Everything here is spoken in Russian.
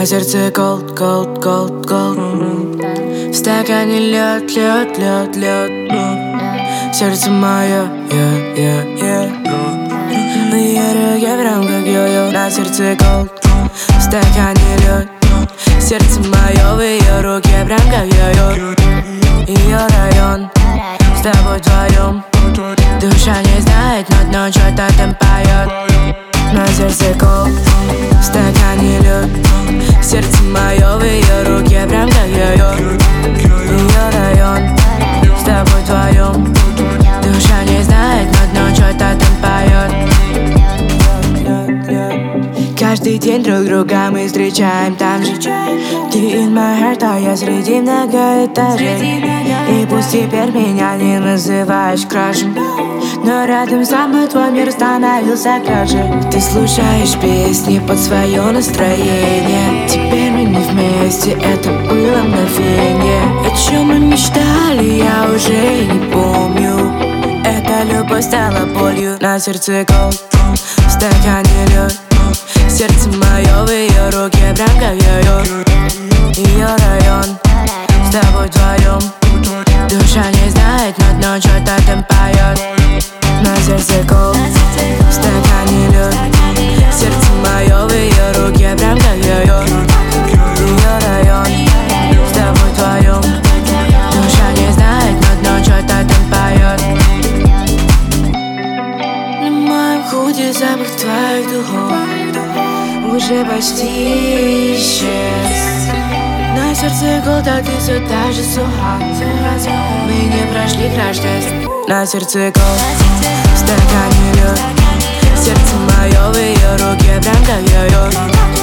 На сердце cold, cold, cold, cold. В стакане лед, лед, лед, лед. Сердце мое, в ее руке прям как йо-йо. На сердце cold, в стакане лед. Сердце мое в ее руке прям как йо-йо. Ее район, с тобой вдвоем. Душа не знает, но дно что-то там поет. На сердце cold, в стакане лед. Сердце мое в ее руке прям как йо-йо. Ее район, с тобой вдвоем. Душа не знает, но дно что-то там поет. Каждый день друг друга мы встречаем там же. Ты in my heart, а я среди многоэтажей. И пусть теперь меня не называешь крашем, но рядом со мной твой мир становился краше. Ты слушаешь песни под свое настроение. Теперь мы не вместе, это было мгновение. О чем мы мечтали, я уже и не помню. Эта любовь стала болью. На сердце cold, в стакане лед. Сердце мое в ее руке прям как йо-йо. Ее район, с тобой вдвоем. Душа не знает, но дно что-то там поет. На сердце cold, в стакане лед. Сердце мое в ее руке прям как йо-йо. Ее район, с тобой вдвоем. Душа не знает, но дно что-то там поет. На моем худи запах твоих духов уже почти исчез. На сердце cold, а ты все так же суха. Мы не прошли краш-тест. На сердце cold, в стакане лед. Сердце мое в ее руке прям как йо-йо.